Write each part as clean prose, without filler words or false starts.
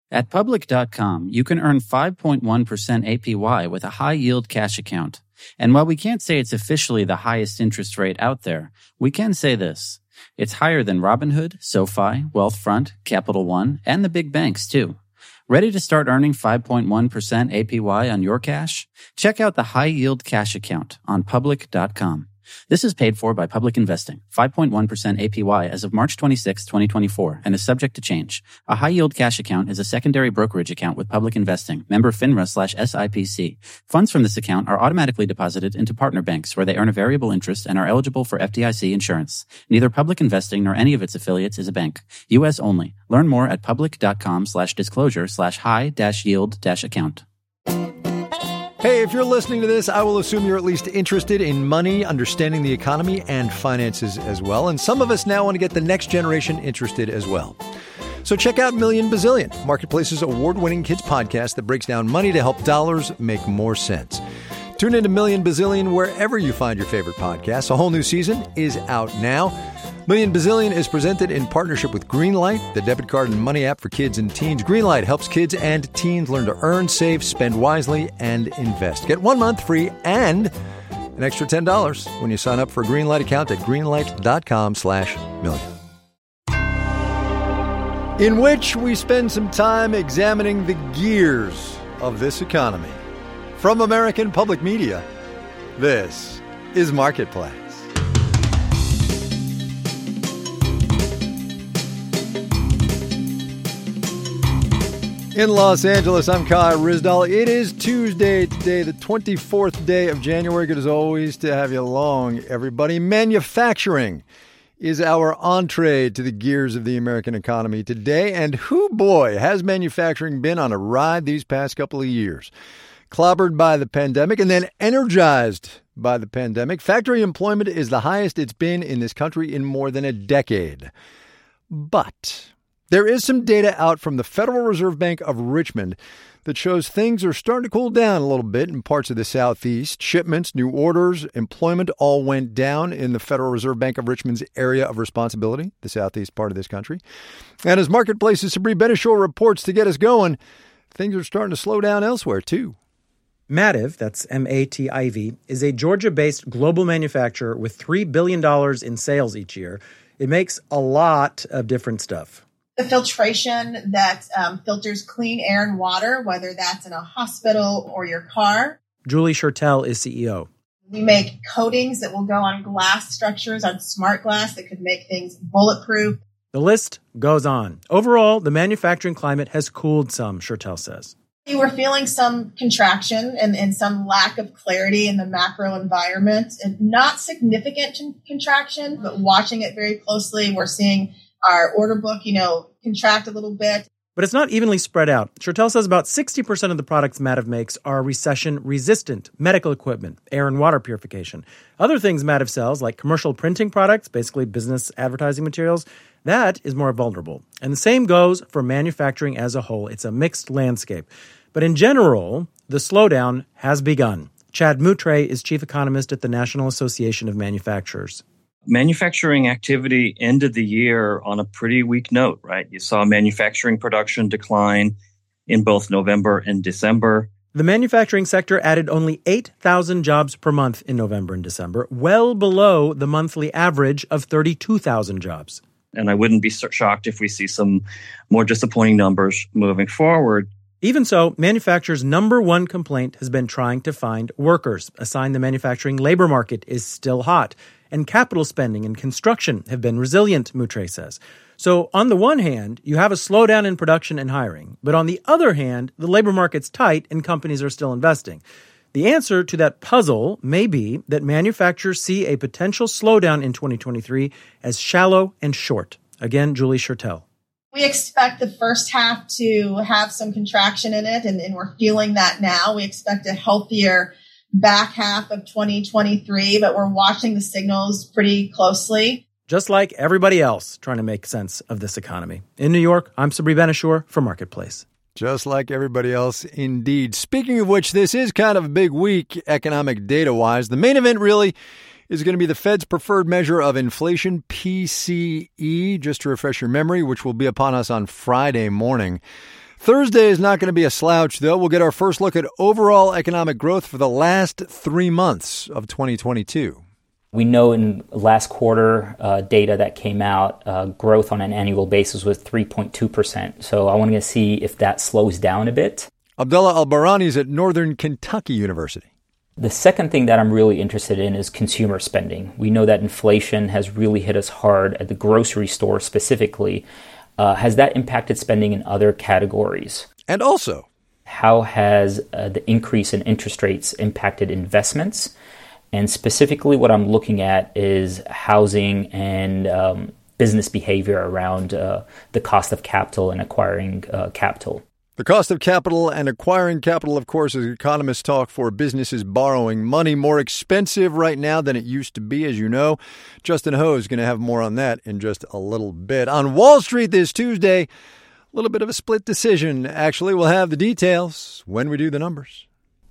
At Public.com, you can earn 5.1% APY with a high-yield cash account. And while we can't say it's officially the highest interest rate out there, we can say this. It's higher than Robinhood, SoFi, Wealthfront, Capital One, and the big banks, too. Ready to start earning 5.1% APY on your cash? Check out the high-yield cash account on Public.com. This is paid for by Public Investing, 5.1% APY as of March 26, 2024, and is subject to change. A high-yield cash account is a secondary brokerage account with Public Investing, member FINRA/SIPC. Funds from this account are automatically deposited into partner banks where they earn a variable interest and are eligible for FDIC insurance. Neither Public Investing nor any of its affiliates is a bank. U.S. only. Learn more at public.com/disclosure/high-yield-account. Hey, if you're listening to this, I will assume you're at least interested in money, understanding the economy, and finances as well. And some of us now want to get the next generation interested as well. So check out Million Bazillion, Marketplace's award-winning kids podcast that breaks down money to help dollars make more sense. Tune into Million Bazillion wherever you find your favorite podcasts. A whole new season is out now. Million Bazillion is presented in partnership with Greenlight, the debit card and money app for kids and teens. Greenlight helps kids and teens learn to earn, save, spend wisely, and invest. Get 1 month free and an extra $10 when you sign up for a Greenlight account at greenlight.com/million. In which we spend some time examining the gears of this economy. From American Public Media, this is Marketplace. In Los Angeles, I'm Kai Ryssdal. It is Tuesday today, the 24th day of January. Good as always to have you along, everybody. Manufacturing is our entree to the gears of the American economy today. And whoo boy, has manufacturing been on a ride these past couple of years. Clobbered by the pandemic and then energized by the pandemic. Factory employment is the highest it's been in this country in more than a decade. But there is some data out from the Federal Reserve Bank of Richmond that shows things are starting to cool down a little bit in parts of the Southeast. Shipments, new orders, employment all went down in the Federal Reserve Bank of Richmond's area of responsibility, the Southeast part of this country. And as Marketplace's Sabri Benishore reports to get us going, things are starting to slow down elsewhere, too. Mativ, that's M-A-T-I-V, is a Georgia-based global manufacturer with $3 billion in sales each year. It makes a lot of different stuff. The filtration that filters clean air and water, whether that's in a hospital or your car. Julie Shertell is CEO. We make coatings that will go on glass structures, on smart glass that could make things bulletproof. The list goes on. Overall, the manufacturing climate has cooled some, Shertell says. We were feeling some contraction and some lack of clarity in the macro environment. And not significant contraction, but watching it very closely. We're seeing our order book, contract a little bit. But it's not evenly spread out. Shertell says about 60% of the products Mativ makes are recession-resistant, medical equipment, air and water purification. Other things Mativ sells, like commercial printing products, basically business advertising materials, that is more vulnerable. And the same goes for manufacturing as a whole. It's a mixed landscape. But in general, the slowdown has begun. Chad Moutre is chief economist at the National Association of Manufacturers. Manufacturing activity ended the year on a pretty weak note, right? You saw manufacturing production decline in both November and December. The manufacturing sector added only 8,000 jobs per month in November and December, well below the monthly average of 32,000 jobs. And I wouldn't be shocked if we see some more disappointing numbers moving forward. Even so, manufacturers' number one complaint has been trying to find workers, a sign the manufacturing labor market is still hot. And capital spending and construction have been resilient, Moutre says. So on the one hand, you have a slowdown in production and hiring. But on the other hand, the labor market's tight and companies are still investing. The answer to that puzzle may be that manufacturers see a potential slowdown in 2023 as shallow and short. Again, Julie Shertell. We expect the first half to have some contraction in it, and we're feeling that now. We expect a healthier back half of 2023, but we're watching the signals pretty closely. Just like everybody else trying to make sense of this economy. In New York, I'm Sabri Benishore for Marketplace. Just like everybody else, indeed. Speaking of which, this is kind of a big week economic data-wise. The main event really is going to be the Fed's preferred measure of inflation, PCE, just to refresh your memory, which will be upon us on Friday morning. Thursday is not going to be a slouch, though. We'll get our first look at overall economic growth for the last 3 months of 2022. We know in last quarter data that came out, growth on an annual basis was 3.2%. So I want to see if that slows down a bit. Abdullah Al-Barani is at Northern Kentucky University. The second thing that I'm really interested in is consumer spending. We know that inflation has really hit us hard at the grocery store specifically. Has that impacted spending in other categories? And also, how has the increase in interest rates impacted investments? And specifically what I'm looking at is housing and business behavior around the cost of capital and acquiring capital. The cost of capital and acquiring capital, of course, as economists talk for businesses borrowing money, more expensive right now than it used to be, as you know. Justin Ho is going to have more on that in just a little bit. On Wall Street this Tuesday, a little bit of a split decision. Actually, we'll have the details when we do the numbers.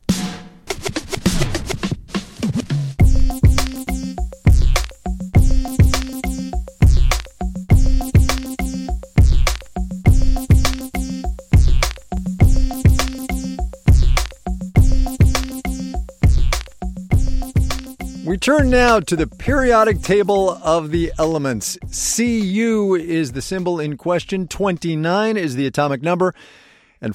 We turn now to the periodic table of the elements. Cu is the symbol in question, 29 is the atomic number, and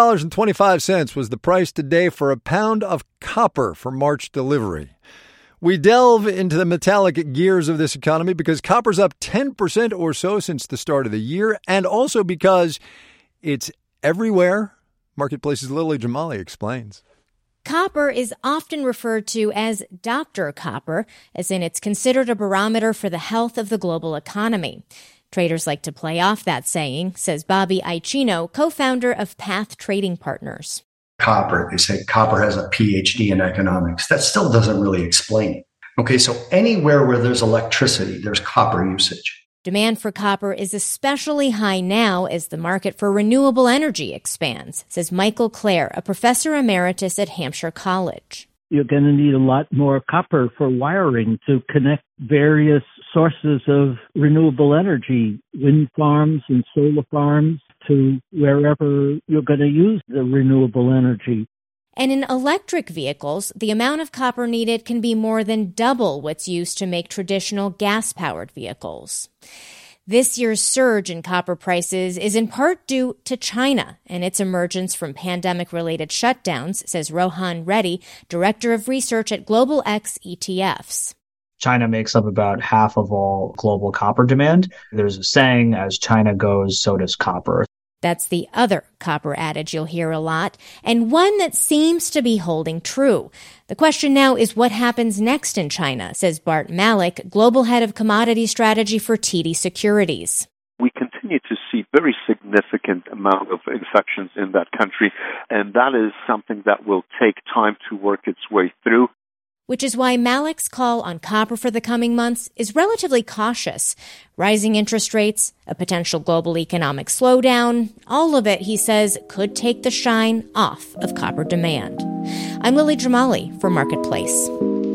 $4.25 was the price today for a pound of copper for March delivery. We delve into the metallic gears of this economy because copper's up 10% or so since the start of the year, and also because it's everywhere. Marketplace's Lily Jamali explains. Copper is often referred to as Dr. Copper, as in it's considered a barometer for the health of the global economy. Traders like to play off that saying, says Bobby Aichino, co-founder of Path Trading Partners. Copper, they say copper has a PhD in economics. That still doesn't really explain it. Okay, so anywhere where there's electricity, there's copper usage. Demand for copper is especially high now as the market for renewable energy expands, says Michael Clare, a professor emeritus at Hampshire College. You're going to need a lot more copper for wiring to connect various sources of renewable energy, wind farms and solar farms, to wherever you're going to use the renewable energy. And in electric vehicles, the amount of copper needed can be more than double what's used to make traditional gas-powered vehicles. This year's surge in copper prices is in part due to China and its emergence from pandemic-related shutdowns, says Rohan Reddy, director of research at Global X ETFs. China makes up about half of all global copper demand. There's a saying, as China goes, so does copper. That's the other copper adage you'll hear a lot, and one that seems to be holding true. The question now is what happens next in China, says Bart Malik, global head of commodity strategy for TD Securities. We continue to see very significant amount of infections in that country, and that is something that will take time to work its way through. Which is why Malik's call on copper for the coming months is relatively cautious. Rising interest rates, a potential global economic slowdown, all of it, he says, could take the shine off of copper demand. I'm Lily Jamali for Marketplace.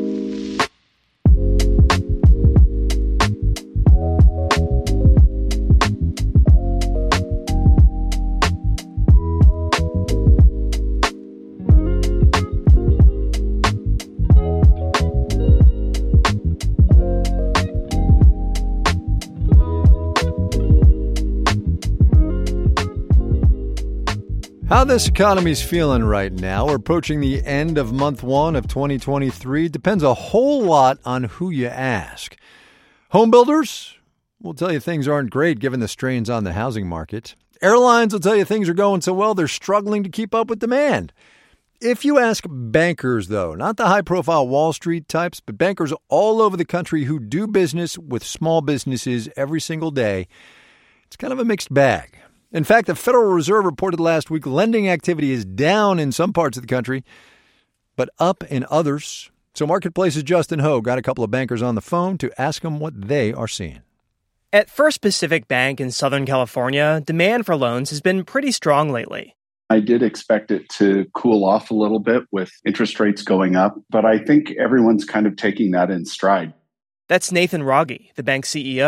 How this economy's feeling right now, we're approaching the end of month one of 2023, depends a whole lot on who you ask. Home builders will tell you things aren't great given the strains on the housing market. Airlines will tell you things are going so well they're struggling to keep up with demand. If you ask bankers, though, not the high-profile Wall Street types, but bankers all over the country who do business with small businesses every single day, it's kind of a mixed bag. In fact, the Federal Reserve reported last week lending activity is down in some parts of the country, but up in others. So Marketplace's Justin Ho got a couple of bankers on the phone to ask them what they are seeing. At First Pacific Bank in Southern California, demand for loans has been pretty strong lately. I did expect it to cool off a little bit with interest rates going up, but I think everyone's kind of taking that in stride. That's Nathan Raggi, the bank's CEO.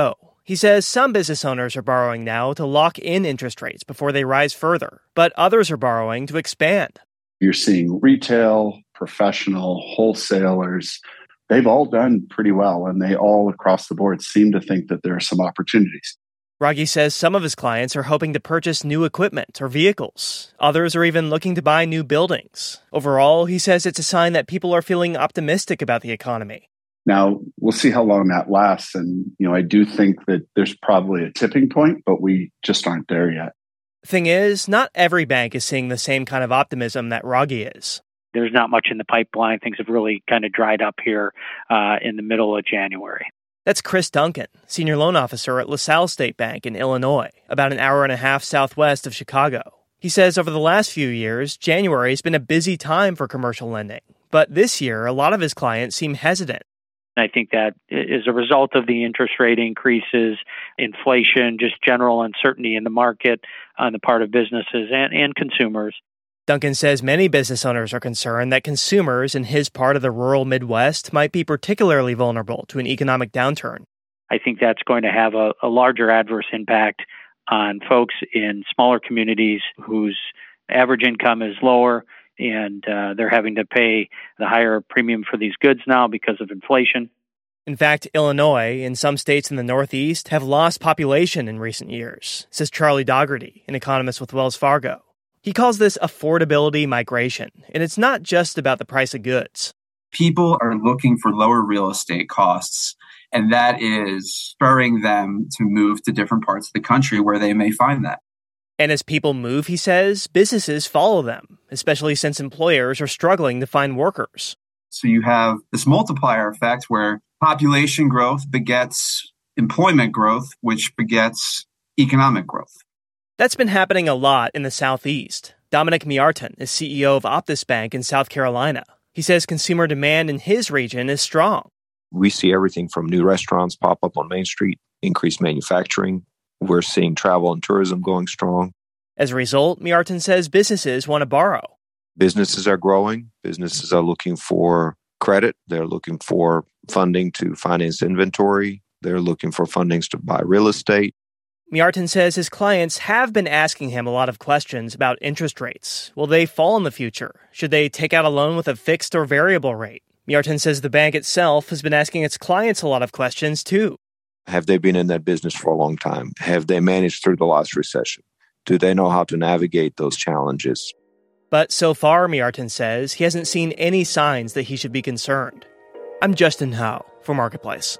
He says some business owners are borrowing now to lock in interest rates before they rise further, but others are borrowing to expand. You're seeing retail, professional, wholesalers. They've all done pretty well, and they all across the board seem to think that there are some opportunities. Raghi says some of his clients are hoping to purchase new equipment or vehicles. Others are even looking to buy new buildings. Overall, he says it's a sign that people are feeling optimistic about the economy. Now, we'll see how long that lasts. And, I do think that there's probably a tipping point, but we just aren't there yet. Thing is, not every bank is seeing the same kind of optimism that Raghi is. There's not much in the pipeline. Things have really kind of dried up here in the middle of January. That's Chris Duncan, senior loan officer at LaSalle State Bank in Illinois, about an hour and a half southwest of Chicago. He says over the last few years, January has been a busy time for commercial lending. But this year, a lot of his clients seem hesitant. I think that is a result of the interest rate increases, inflation, just general uncertainty in the market on the part of businesses and consumers. Duncan says many business owners are concerned that consumers in his part of the rural Midwest might be particularly vulnerable to an economic downturn. I think that's going to have a larger adverse impact on folks in smaller communities whose average income is lower, and they're having to pay the higher premium for these goods now because of inflation. In fact, Illinois and some states in the Northeast have lost population in recent years, says Charlie Dougherty, an economist with Wells Fargo. He calls this affordability migration, and it's not just about the price of goods. People are looking for lower real estate costs, and that is spurring them to move to different parts of the country where they may find that. And as people move, he says, businesses follow them, especially since employers are struggling to find workers. So you have this multiplier effect where population growth begets employment growth, which begets economic growth. That's been happening a lot in the Southeast. Dominic Miarton is CEO of Optus Bank in South Carolina. He says consumer demand in his region is strong. We see everything from new restaurants pop up on Main Street, increased manufacturing. We're seeing travel and tourism going strong. As a result, Miarton says businesses want to borrow. Businesses are growing. Businesses are looking for credit. They're looking for funding to finance inventory. They're looking for fundings to buy real estate. Miarton says his clients have been asking him a lot of questions about interest rates. Will they fall in the future? Should they take out a loan with a fixed or variable rate? Miarton says the bank itself has been asking its clients a lot of questions, too. Have they been in that business for a long time? Have they managed through the last recession? Do they know how to navigate those challenges? But so far, Miarton says, he hasn't seen any signs that he should be concerned. I'm Justin Howe for Marketplace.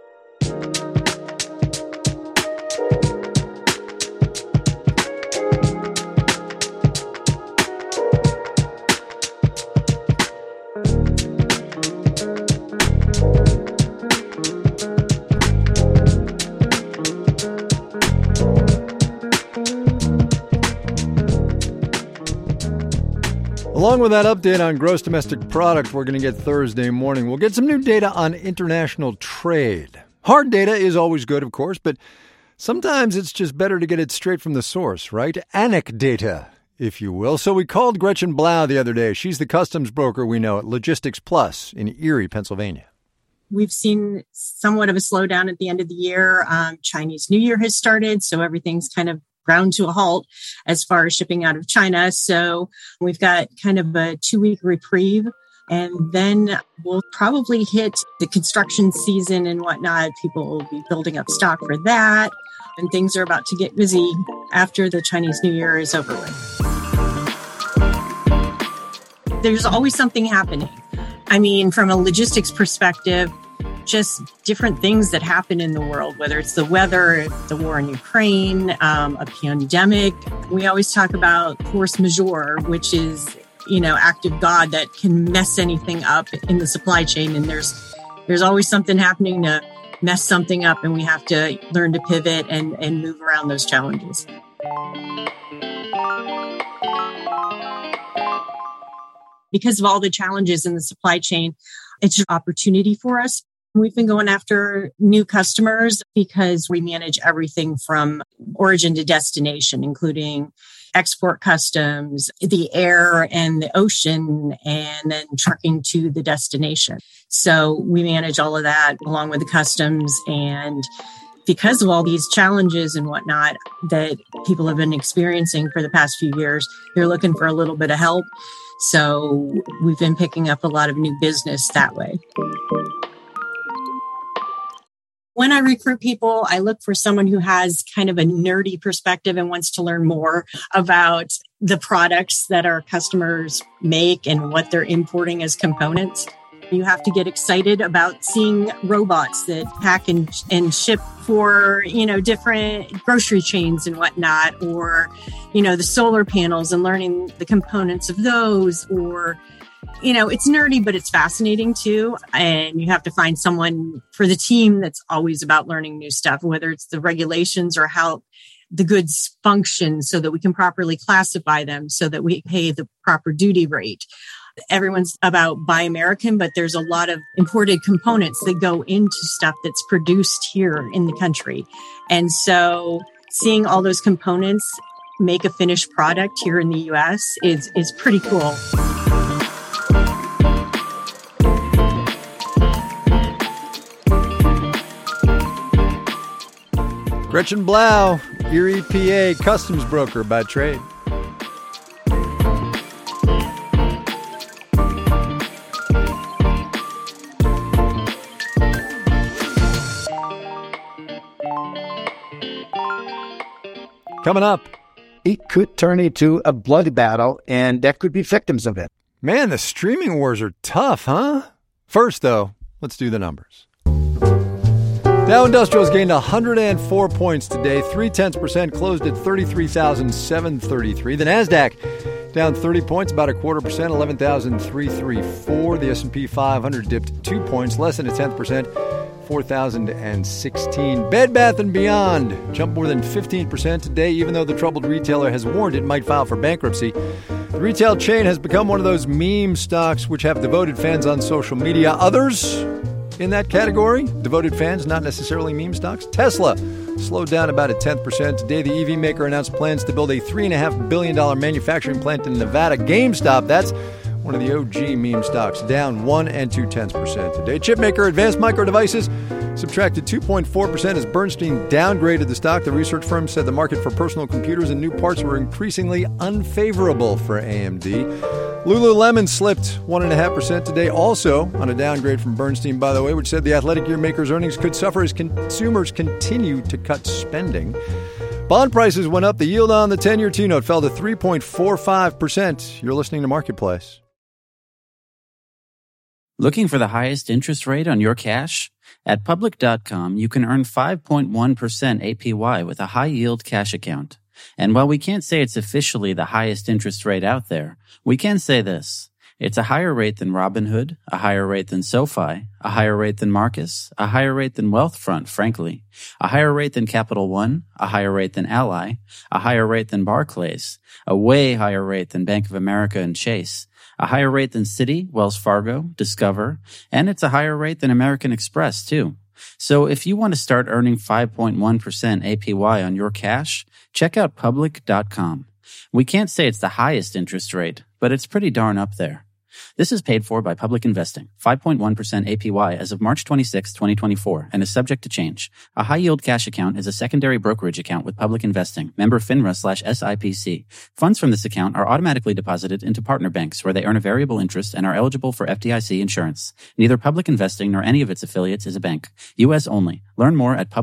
Along with that update on gross domestic product we're going to get Thursday morning, we'll get some new data on international trade. Hard data is always good, of course, but sometimes it's just better to get it straight from the source, right? Anecdata, if you will. So we called Gretchen Blau the other day. She's the customs broker we know at Logistics Plus in Erie, Pennsylvania. We've seen somewhat of a slowdown at the end of the year. Chinese New Year has started, so everything's kind of ground to a halt as far as shipping out of China. So we've got kind of a 2-week reprieve, and then we'll probably hit the construction season and whatnot. People will be building up stock for that, and things are about to get busy after the Chinese New Year is over with. There's always something happening. I mean, from a logistics perspective, just different things that happen in the world, whether it's the weather, the war in Ukraine, a pandemic. We always talk about force majeure, which is, act of God that can mess anything up in the supply chain. And there's always something happening to mess something up, and we have to learn to pivot and move around those challenges. Because of all the challenges in the supply chain, it's an opportunity for us. We've been going after new customers because we manage everything from origin to destination, including export customs, the air and the ocean, and then trucking to the destination. So we manage all of that along with the customs, and because of all these challenges and whatnot that people have been experiencing for the past few years, they're looking for a little bit of help. So we've been picking up a lot of new business that way. When I recruit people, I look for someone who has kind of a nerdy perspective and wants to learn more about the products that our customers make and what they're importing as components. You have to get excited about seeing robots that pack and ship for, different grocery chains and whatnot, or, the solar panels and learning the components of those, or, it's nerdy, but it's fascinating too. And you have to find someone for the team that's always about learning new stuff, whether it's the regulations or how the goods function so that we can properly classify them so that we pay the proper duty rate. Everyone's about Buy American, but there's a lot of imported components that go into stuff that's produced here in the country. And so seeing all those components make a finished product here in the U.S. is pretty cool. Gretchen Blau, Erie, PA, customs broker by trade. Coming up, it could turn into a bloody battle, and there could be victims of it. Man, the streaming wars are tough, huh? First, though, let's do the numbers. Dow Industrials gained 104 points today, 0.3%, closed at 33,733. The NASDAQ down 30 points, about 0.25%, 11,334. The S&P 500 dipped 2 points, less than 0.1%, 4,016. Bed Bath & Beyond jumped more than 15% today, even though the troubled retailer has warned it might file for bankruptcy. The retail chain has become one of those meme stocks which have devoted fans on social media. Others in that category, devoted fans, not necessarily meme stocks. Tesla slowed down about 0.1% today. The EV maker announced plans to build a $3.5 billion manufacturing plant in Nevada. GameStop, that's one of the OG meme stocks, down 1.2% today. Chipmaker Advanced Micro Devices subtracted 2.4% as Bernstein downgraded the stock. The research firm said the market for personal computers and new parts were increasingly unfavorable for AMD. Lululemon slipped 1.5% today, also on a downgrade from Bernstein, by the way, which said the athletic gear maker's earnings could suffer as consumers continue to cut spending. Bond prices went up. The yield on the 10-year T-note fell to 3.45%. You're listening to Marketplace. Looking for the highest interest rate on your cash? At Public.com, you can earn 5.1% APY with a high-yield cash account. And while we can't say it's officially the highest interest rate out there, we can say this. It's a higher rate than Robinhood, a higher rate than SoFi, a higher rate than Marcus, a higher rate than Wealthfront, frankly, a higher rate than Capital One, a higher rate than Ally, a higher rate than Barclays, a way higher rate than Bank of America and Chase, a higher rate than Citi, Wells Fargo, Discover, and it's a higher rate than American Express, too. So if you want to start earning 5.1% APY on your cash, check out Public.com. We can't say it's the highest interest rate, but it's pretty darn up there. This is paid for by Public Investing, 5.1% APY as of March 26, 2024, and is subject to change. A high-yield cash account is a secondary brokerage account with Public Investing, member FINRA/SIPC. Funds from this account are automatically deposited into partner banks where they earn a variable interest and are eligible for FDIC insurance. Neither Public Investing nor any of its affiliates is a bank. U.S. only. Learn more at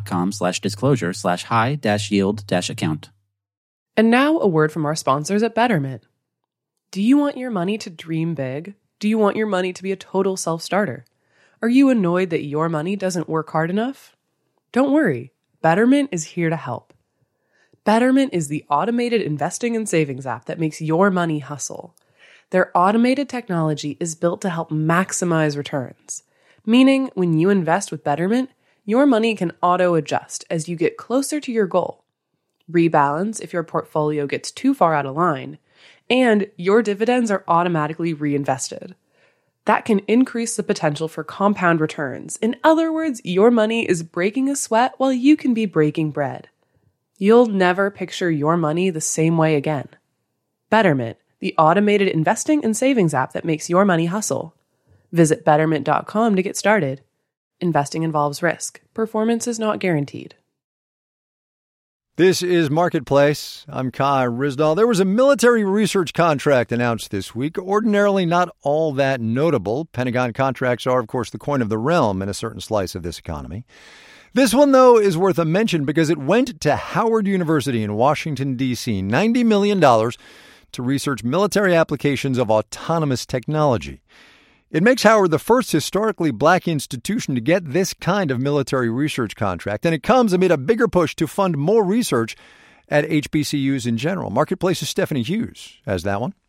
public.com/disclosure/high-yield-account. And now a word from our sponsors at Betterment. Do you want your money to dream big? Do you want your money to be a total self-starter? Are you annoyed that your money doesn't work hard enough? Don't worry, Betterment is here to help. Betterment is the automated investing and savings app that makes your money hustle. Their automated technology is built to help maximize returns, meaning when you invest with Betterment, your money can auto-adjust as you get closer to your goal, rebalance if your portfolio gets too far out of line, and your dividends are automatically reinvested. That can increase the potential for compound returns. In other words, your money is breaking a sweat while you can be breaking bread. You'll never picture your money the same way again. Betterment, the automated investing and savings app that makes your money hustle. Visit Betterment.com to get started. Investing involves risk. Performance is not guaranteed. This is Marketplace. I'm Kai Ryssdal. There was a military research contract announced this week. Ordinarily not all that notable. Pentagon contracts are, of course, the coin of the realm in a certain slice of this economy. This one, though, is worth a mention because it went to Howard University in Washington, D.C., $90 million to research military applications of autonomous technology. It makes Howard the first historically black institution to get this kind of military research contract, and it comes amid a bigger push to fund more research at HBCUs in general. Marketplace's Stephanie Hughes has that one.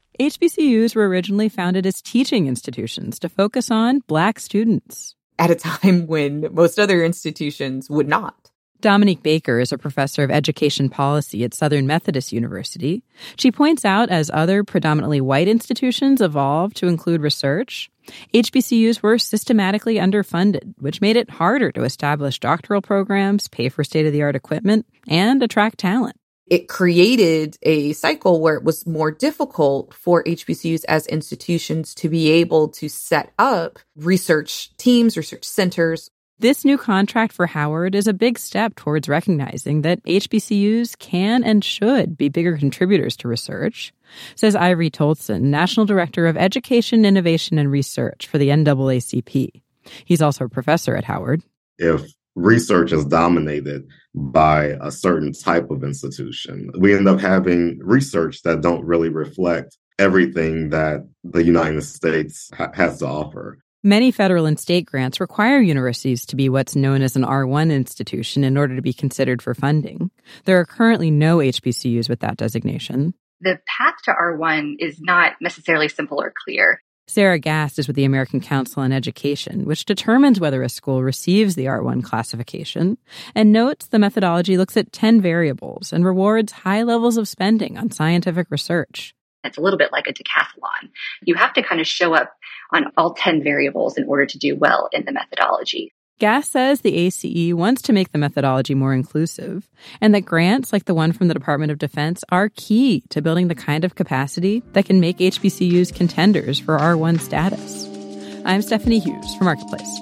HBCUs were originally founded as teaching institutions to focus on black students. At a time when most other institutions would not. Dominique Baker is a professor of education policy at Southern Methodist University. She points out as other predominantly white institutions evolved to include research, HBCUs were systematically underfunded, which made it harder to establish doctoral programs, pay for state-of-the-art equipment, and attract talent. It created a cycle where it was more difficult for HBCUs as institutions to be able to set up research teams, research centers. This new contract for Howard is a big step towards recognizing that HBCUs can and should be bigger contributors to research, says Ivory Tolson, National Director of Education, Innovation, and Research for the NAACP. He's also a professor at Howard. If research is dominated by a certain type of institution, we end up having research that don't really reflect everything that the United States has to offer. Many federal and state grants require universities to be what's known as an R1 institution in order to be considered for funding. There are currently no HBCUs with that designation. The path to R1 is not necessarily simple or clear. Sarah Gast is with the American Council on Education, which determines whether a school receives the R1 classification, and notes the methodology looks at 10 variables and rewards high levels of spending on scientific research. It's a little bit like a decathlon. You have to kind of show up on all 10 variables in order to do well in the methodology. Gast says the ACE wants to make the methodology more inclusive, and that grants like the one from the Department of Defense are key to building the kind of capacity that can make HBCUs contenders for R1 status. I'm Stephanie Hughes for Marketplace.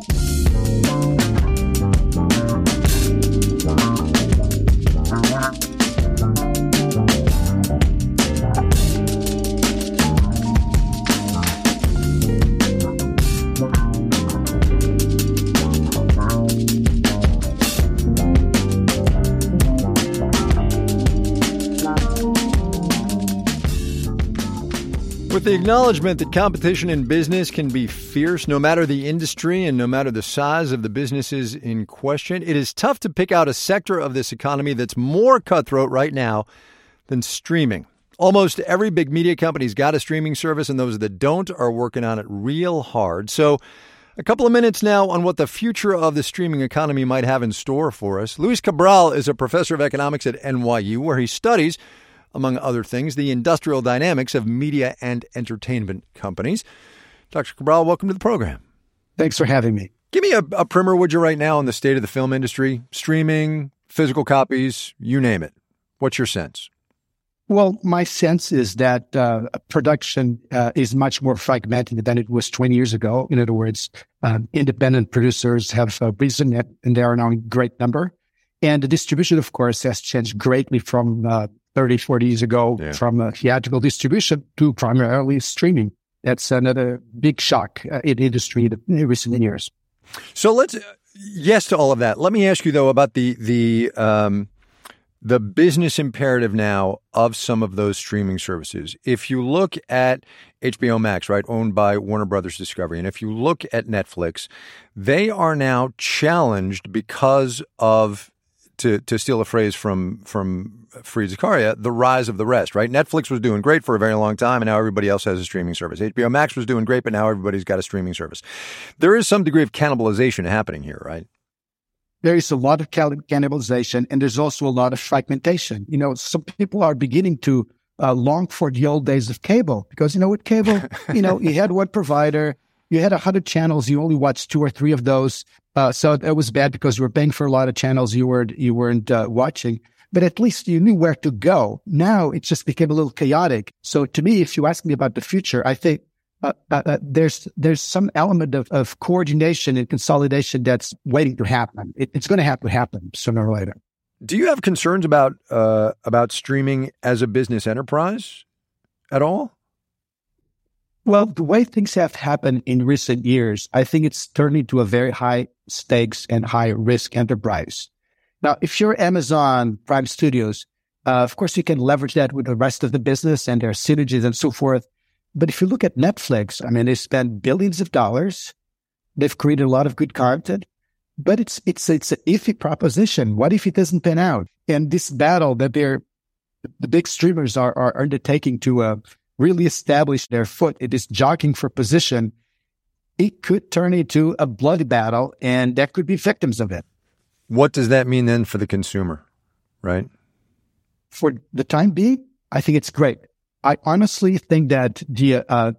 With the acknowledgement that competition in business can be fierce, no matter the industry and no matter the size of the businesses in question, it is tough to pick out a sector of this economy that's more cutthroat right now than streaming. Almost every big media company's got a streaming service, and those that don't are working on it real hard. So a couple of minutes now on what the future of the streaming economy might have in store for us. Luis Cabral is a professor of economics at NYU, where he studies, among other things, the industrial dynamics of media and entertainment companies. Dr. Cabral, welcome to the program. Thanks for having me. Give me a primer, would you, right now on the state of the film industry, streaming, physical copies, you name it. What's your sense? Well, my sense is that production is much more fragmented than it was 20 years ago. In other words, independent producers have risen, and they are now in great number. And the distribution, of course, has changed greatly from 30, 40 years ago, from theatrical distribution to primarily streaming. That's another big shock in the industry in recent years. So let's, yes to all of that. Let me ask you, though, about the business imperative now of some of those streaming services. If you look at HBO Max, right, owned by Warner Brothers Discovery, and if you look at Netflix, they are now challenged because of, to steal a phrase from Fareed Zakaria, the rise of the rest, right? Netflix was doing great for a very long time, and now everybody else has a streaming service. HBO Max was doing great, but now everybody's got a streaming service. There is some degree of cannibalization happening here, right? There is a lot of cannibalization, and there's also a lot of fragmentation. You know, some people are beginning to long for the old days of cable because, with cable, you had one provider, you had 100 channels, you only watched 2 or 3 of those. So it was bad because you were paying for a lot of channels you weren't watching, but at least you knew where to go. Now it just became a little chaotic. So to me, if you ask me about the future, I think there's some element of coordination and consolidation that's waiting to happen. It's going to have to happen sooner or later. Do you have concerns about streaming as a business enterprise at all? Well, the way things have happened in recent years, I think it's turned into a very high stakes and high risk enterprise. Now, if you're Amazon Prime Studios, of course, you can leverage that with the rest of the business and their synergies and so forth. But if you look at Netflix, I mean, they spend billions of dollars. They've created a lot of good content, but it's an iffy proposition. What if it doesn't pan out? And this battle that the big streamers are undertaking to really establish their foot, it is jockeying for position. It could turn into a bloody battle, and there could be victims of it. What does that mean then for the consumer, right? For the time being, I think it's great. I honestly think that the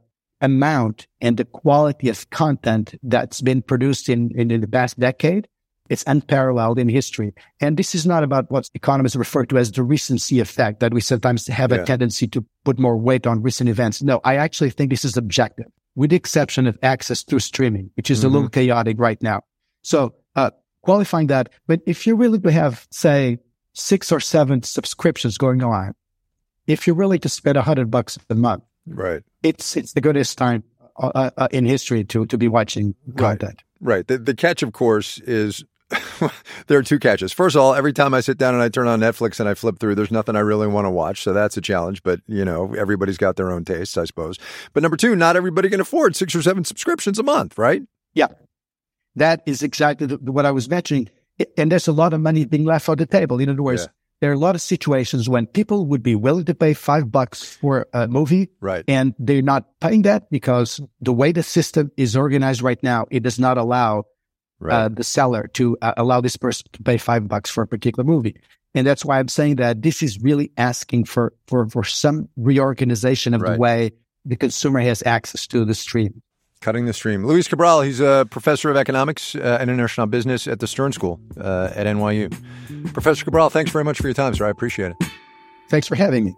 amount and the quality of content that's been produced in the past decade, it's unparalleled in history. And this is not about what economists refer to as the recency effect, that we sometimes have a tendency to put more weight on recent events. No, I actually think this is objective, with the exception of access through streaming, which is a little chaotic right now. So qualifying that, but if you're willing to have, say, 6 or 7 subscriptions going on, if you're willing to spend $100 a month, right, it's the greatest time in history to be watching content. Right. The catch, of course, is there are 2 catches. First of all, every time I sit down and I turn on Netflix and I flip through, there's nothing I really want to watch. So that's a challenge. But, everybody's got their own tastes, I suppose. But number 2, not everybody can afford 6 or 7 subscriptions a month, right? Yeah. That is exactly what I was mentioning. And there's a lot of money being left on the table. In other words, there are a lot of situations when people would be willing to pay $5 for a movie, right, and they're not paying that because the way the system is organized right now, it does not allow the seller to allow this person to pay $5 for a particular movie. And that's why I'm saying that this is really asking for some reorganization of the way the consumer has access to the stream. Cutting the stream. Luis Cabral, he's a professor of economics and international business at the Stern School at NYU. Professor Cabral, thanks very much for your time, sir. I appreciate it. Thanks for having me.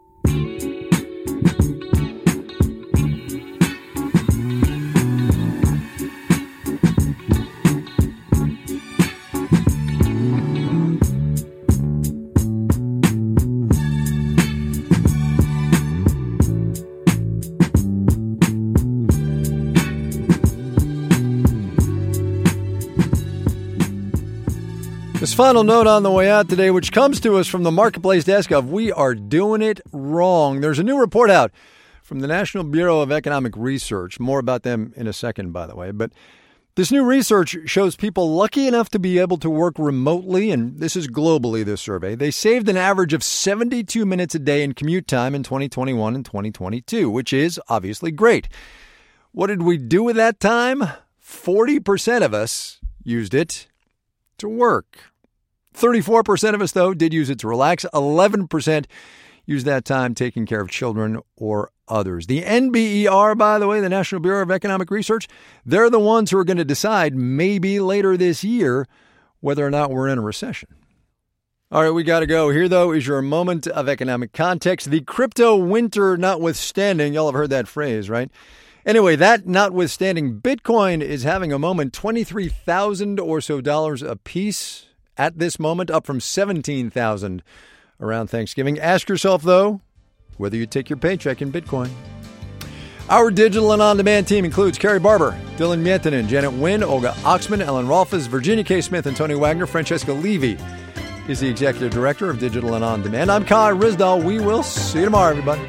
This final note on the way out today, which comes to us from the Marketplace desk of We Are Doing It Wrong. There's a new report out from the National Bureau of Economic Research. More about them in a second, by the way. But this new research shows people lucky enough to be able to work remotely, and this is globally, this survey, they saved an average of 72 minutes a day in commute time in 2021 and 2022, which is obviously great. What did we do with that time? 40% of us used it to work. 34% of us, though, did use it to relax. 11% used that time taking care of children or others. The NBER, by the way, the National Bureau of Economic Research, they're the ones who are going to decide maybe later this year whether or not we're in a recession. All right, we got to go. Here, though, is your moment of economic context. The crypto winter notwithstanding, y'all have heard that phrase, right? Anyway, that notwithstanding, Bitcoin is having a moment, $23,000 or so a piece at this moment, up from $17,000 around Thanksgiving. Ask yourself, though, whether you take your paycheck in Bitcoin. Our digital and on-demand team includes Carrie Barber, Dylan Mietinen, Janet Wynn, Olga Oxman, Ellen Rolfes, Virginia K. Smith, and Tony Wagner. Francesca Levy is the executive director of Digital and On-Demand. I'm Kai Ryssdal. We will see you tomorrow, everybody.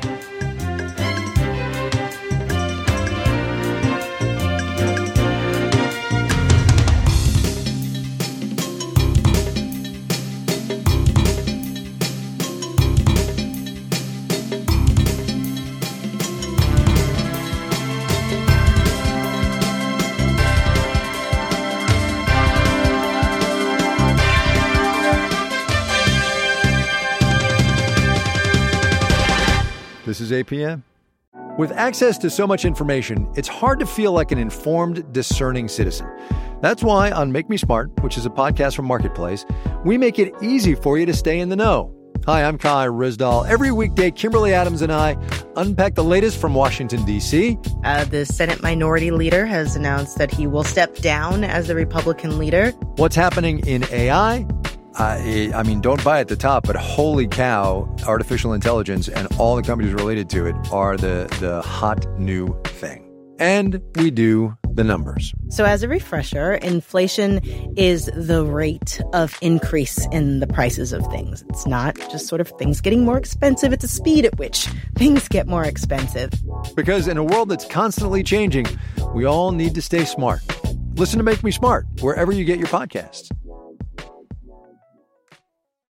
This is APM. With access to so much information, it's hard to feel like an informed, discerning citizen. That's why on Make Me Smart, which is a podcast from Marketplace, we make it easy for you to stay in the know. Hi, I'm Kai Ryssdal. Every weekday, Kimberly Adams and I unpack the latest from Washington, D.C. The Senate Minority Leader has announced that he will step down as the Republican leader. What's happening in AI? I mean, don't buy at the top, but holy cow, artificial intelligence and all the companies related to it are the hot new thing. And we do the numbers. So as a refresher, inflation is the rate of increase in the prices of things. It's not just sort of things getting more expensive. It's the speed at which things get more expensive. Because in a world that's constantly changing, we all need to stay smart. Listen to Make Me Smart wherever you get your podcasts.